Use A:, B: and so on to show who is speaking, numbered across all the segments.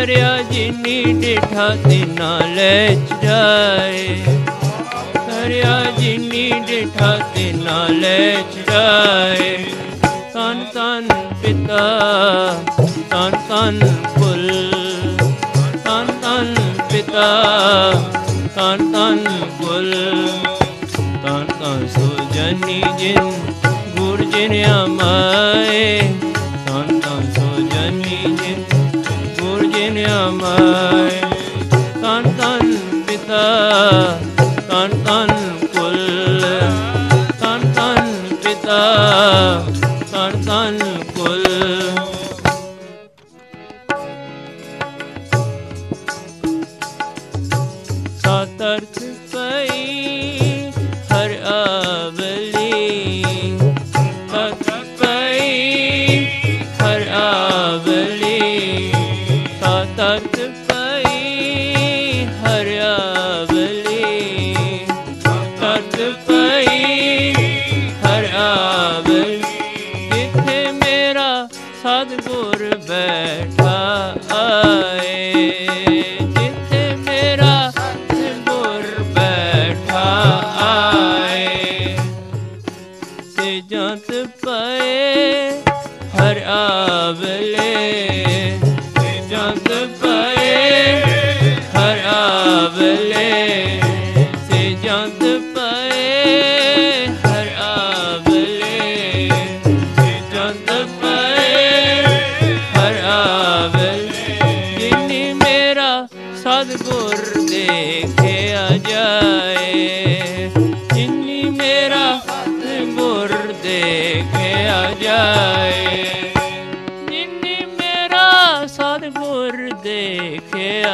A: ਕਰਿਆ ਜਿਨੀ ਡਿਠਾ ਤਿਨਾ ਲੈ ਚੜਾਏ, ਕਰਿਆ ਜਿਨੀ ਡਿਠਾ ਤਿਨਾ ਲੈ ਚੜਾਏ। ਧੰਨ ਧੰਨ ਪਿਤਾ ਧੰਨ ਧੰਨ ਕੁਲ, ਧੰਨ ਧੰਨ ਪਿਤਾ ਧੰਨ ਧੰਨ ਕੁਲ। ਧੰਨ ਧੰਨ ਸੋ ਜਨੀ ਜਿਨ ਗੁਰ ਜਿਨ ਅਮਾਏ, ਧੰਨ ਧੰਨ ਸੋ ਜਨੀ ਜਿਨ ਗੁਰ ਜਿਨ ਅਮਾਏ। ਧੰਨ ਧੰਨ ਪਿਤਾ ਧੰਨ ਧੰਨ ਕੁਲ, ਧੰਨ ਧੰਨ ਪਿਤਾ ਧੰਨ ਧੰਨ ਕੁਲ। ਸਤ ਅਰਥ ਪਈ ਹਰਿ ਆਵਲੀ, ਸਤ ਪਈ ਹਰਿ ਆਵਲੀ, ਸਤ ਅਰਥ ਪਈ ਹਰਿ ਆਵਲੀ, ਸਤ ਪਈ ਹਰਿ ਆਵਲੀ। ਜਿੱਥੇ ਮੇਰਾ ਸਤਿਗੁਰ ਬੈਠਾ ਆਏ, ਜਿੱਥੇ ਮੇਰਾ ਸਤਿਗੁਰ ਬੈਠਾ ਆਏ। ਤੇ ਜੰਤ ਪਏ ਹਰਿ ਆਵਲੇ, ਤੇ ਜੰਤ ਪਏ ਹਰਿ ਆਵਲੇ, ਤੇ ਜੰਤ ਪਏ ਹਰਿ ਆਵਲੇ, ਤੇ ਜੰਤ ਪਏ ਹਰਿ ਆਵਲੇ। ਜਿਨੀ ਮੇਰਾ ਸਤਿਗੁਰ ਦੇਖਿਆ ਜਾਏ, ਜਿਨੀ ਮੇਰਾ ਸਤਿਗੁਰ ਦੇਖਿਆ ਜਾਏ, ਜਿਨੀ ਮੇਰਾ ਸਤਿਗੁਰ ਦੇਖਿਆ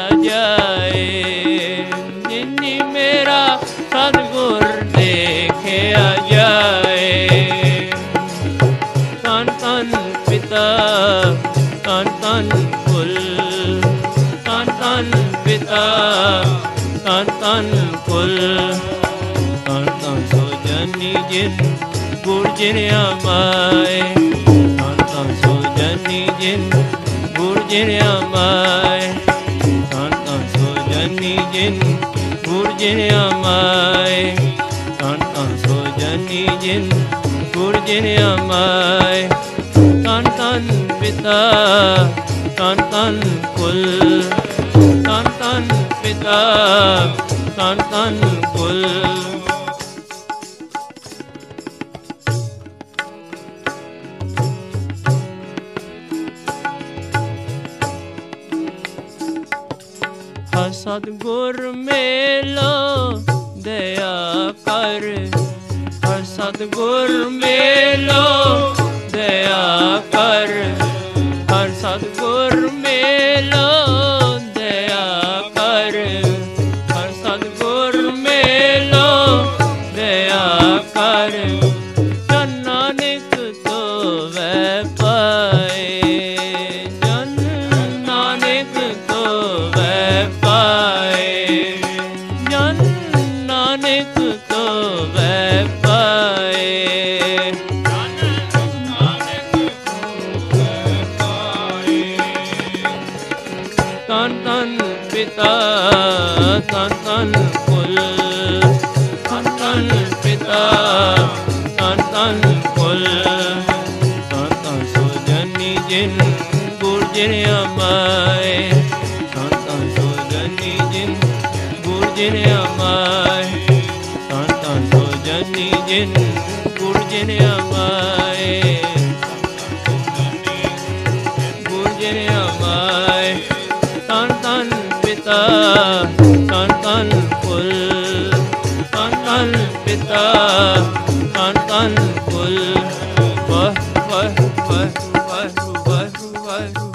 A: ਜਾਏ, ਜਿਨੀ ਮੇਰਾ ਸਤਿਗੁਰ ਦੇਖਿਆ ਜਾਏ। ਧੰਨ ਧੰਨ ਪਿਤਾ ਧੰਨ ਧੰਨ ਕੁਲ, ਧੰਨ ਧੰਨ ਪਿਤਾ ਧੰਨ ਧੰਨ ਕੁਲ। ਧੰਨ ਧੰਨ ਸੋ ਜਨੀ ਜਿਨ ਗੁਰ ਜਿਨ ਅਮਾਏ, ਧੰਨ ਧੰਨ ਸੋ ਜਨੀ ਜਿਨ ਗੁਰ ਜਿਨ ਅਮਾਏ, ਧੰਨ ਧੰਨ ਸੋ ਜਨੀ ਜਿਨ ਗੁਰ ਜਿਨ ਅਮਾਏ, ਧੰਨ ਧੰਨ ਸੋ ਜਨੀ ਜਿਨ ਗੁਰ ਜਿਨ ਅਮਾਏ। ਧੰਨ ਧੰਨ ਪਿਤਾ ਧੰਨ ਧੰਨ ਕੁਲ, ਧੰਨ ਧੰਨ ਪਿਤਾ ਧੰਨ ਧੰਨ ਕੁਲ। ਹਰ ਸਤਿਗੁਰ ਮੇਲੋ ਦਇਆ ਕਰ, ਹਰ ਸਤਿਗੁਰ ਮੇਲੋ ਦਇਆ ਕਰ, ਹਰ ਸਤਿਗੁਰ ਮੇਲੋ ਦਇਆ ਕਰ, ਹਰ ਸਤਿਗੁਰ ਮੇਲੋ ਦਇਆ ਕਰ। ਜਨ ਨਾਨਕ ਧੋਵੈ ਪਾਏ, ਜਨ ਨਾਨਕ ਧੋਵੈ ਪਾਏ, ਜਨ ਨਾਨਕ ਧੋਵੈ ਪਾਏ, ਜਨ ਨਾਨਕ ਧੋਵੈ ਪਾਏ। ਧੰਨ ਧੰਨ ਪਿਤਾ ਧੰਨ ਧੰਨ ਕੁਲ, ਧੰਨ ਧੰਨ ਪਿਤਾ ਧੰਨ ਧੰਨ ਕੁਲ। ਧੰਨ ਧੰਨ ਸੋ ਜਨੀ ਜਿਨ ਗੁਰ ਜਿਨ ਅਮਾਏ, ਧੰਨ ਧੰਨ ਸੋ ਜਨੀ ਜਿਨ ਗੁਰ ਜਿਨ ਅਮਾਏ, ਧੰਨ ਧੰਨ ਸੋ ਜਨੀ ਜਿਨ ਗੁਰ ਜਿਨ ਅਮਾਏ, ਗੁਰ ਜਿਨ ਅਮਾਏ। ਧੰਨ ਧੰਨ ਪਿਤਾ ਧੰਨ ਧੰਨ ਕੁਲ, ਧੰਨ ਧੰਨ ਪਿਤਾ ਧੰਨ ਧੰਨ ਕੁਲ। ਵਾਹਿ ਵਾਹਿ ਵਾਹਿ ਵਾਹਿ ਵਾਹਿ ਵਾਹਿ।